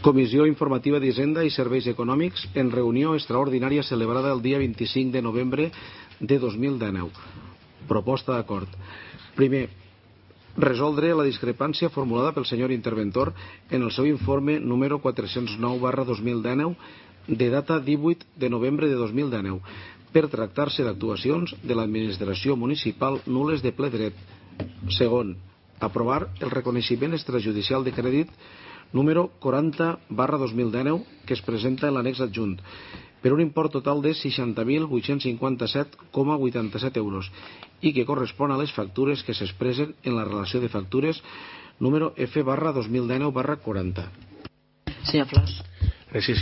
Comissió Informativa d'Hisenda i Serveis Econòmics en reunió extraordinària celebrada el dia 25 de novembre de 2019. Proposta d'acord. Primer, resoldre la discrepància formulada pel senyor interventor en el seu informe número 409/2019 de data 18 de novembre de 2019 per tractar-se d'actuacions de l'administració municipal nules de ple dret. Segon, aprovar el reconeixement extrajudicial de crèdit número 40/2019 que es presenta en l'annex adjunt per un import total de 60.857,87 euros i que correspon a les factures que s'expressen en la relació de factures número F/2019/40. Senyor Flors. Sí,